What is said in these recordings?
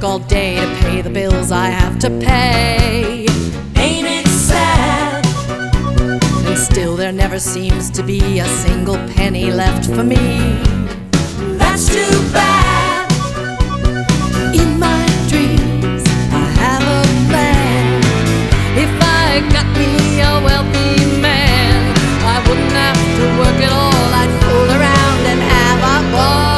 work all day to pay the bills I have to pay. Ain't it sad? And still there never seems to be a single penny left for me. That's too bad. In my dreams I have a plan. If I got me a wealthy man, I wouldn't have to work at all. I'd fool around and have a ball.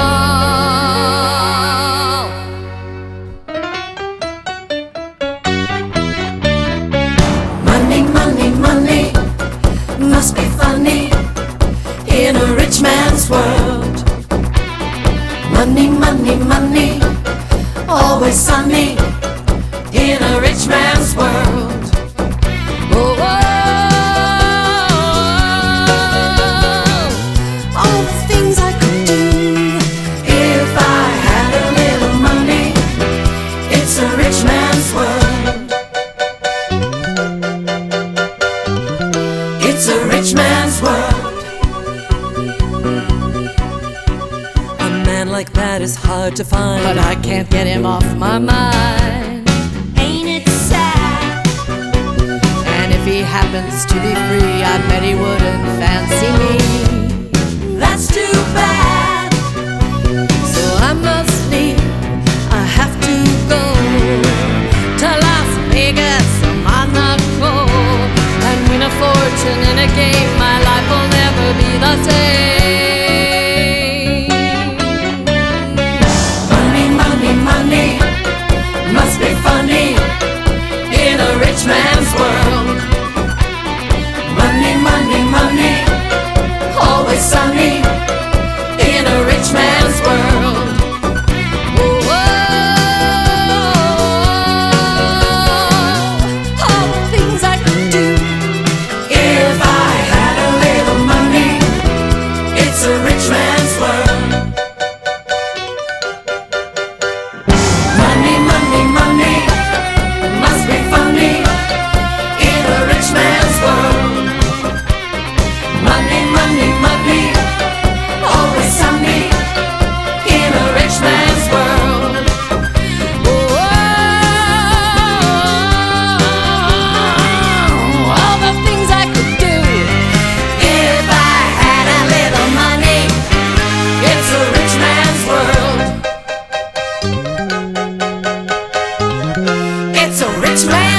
Money, money, money must be funny in a rich man's world. Money, money, money, always sunny in a rich man's world. Oh, oh, all the things I could do. If I had a little money, it's a rich man's world. It's a rich man's world. A man like that is hard to find, but I can't get him off my mind. Ain't it sad? And if he happens to be free, I bet he wouldn't fancy me. That's too bad. So I must leave, I have to go to Las Vegas or Monaco and win a fortune in a game. My life will never be the same. Money, money, money must be funny in a rich man's world. Money, money, money, always sunny in a rich man's world. Oh, oh, all the things I could do. If I had a little money, it's a rich man's world. Money, money, money must be funny in a rich man's world. Money, money, money, always sunny in a rich man's world. Oh, all the things I could do. If I had a little money, it's a rich man's world. It's a rich man's